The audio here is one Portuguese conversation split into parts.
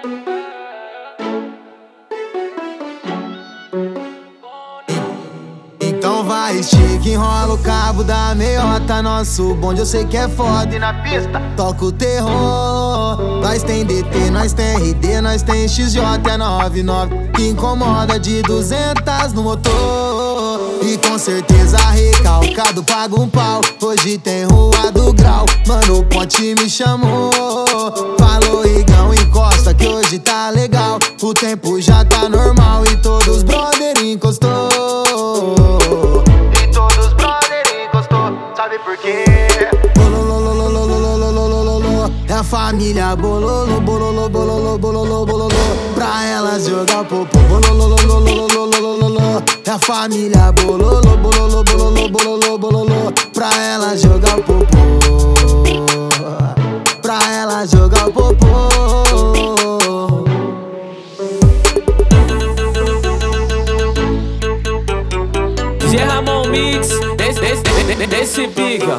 Então vai, estica, enrola o cabo da meiota. Nosso bonde eu sei que é foda. E na pista toca o terror. Nós tem DT, nós tem RD, nós tem XJ, é 99 que incomoda de 200 no motor. E com certeza recalcado paga um pau. Hoje tem rua do grau, mano, o Ponte me chamou. Falou, Igão, encosta que hoje tá legal. O tempo já tá normal e todos brother encostou. E todos brother encostou, sabe por quê? É a família bololô, bololô, bololô, bololô, bololô. Pra elas jogar popô, bololô, bololô. É a família bololô, bololô, bololô, bololô, bololô. Pra elas jogar popô, pra elas jogar popô. Zé Ramon Mix, desse pica.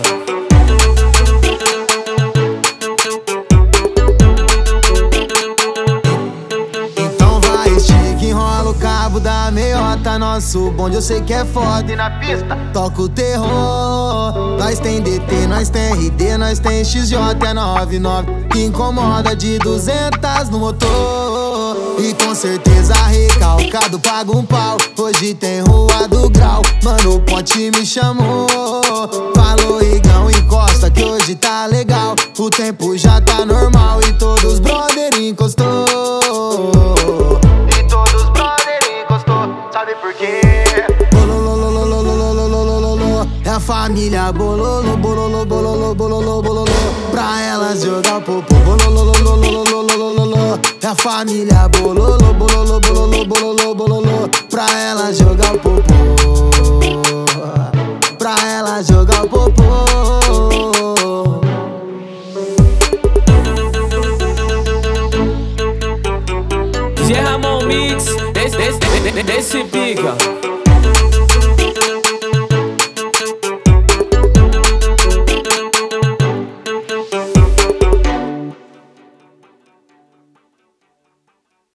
Então vai, estica, enrola o cabo da meiota. Nosso bonde eu sei que é foda. E na pista toca o terror. Nós tem DT, nós tem RD, nós tem XJ, é 99 que incomoda de 200 no motor. E com certeza recalcado paga um pau. Hoje tem rua do grau, mano, o Ponte me chamou. Falou, Igão, encosta que hoje tá legal. O tempo já tá normal e todos brother encostou. E todos brother encostou, sabe por quê? É a família bololô, bololô, bololô, bololô, bololô. Pra elas jogar popô, bololô, bololô. É a família bololô, bololô, bololô, bololô, bololô. Pra elas jogar popô, pra elas jogar popô. Zé Ramon Mix, desse pica.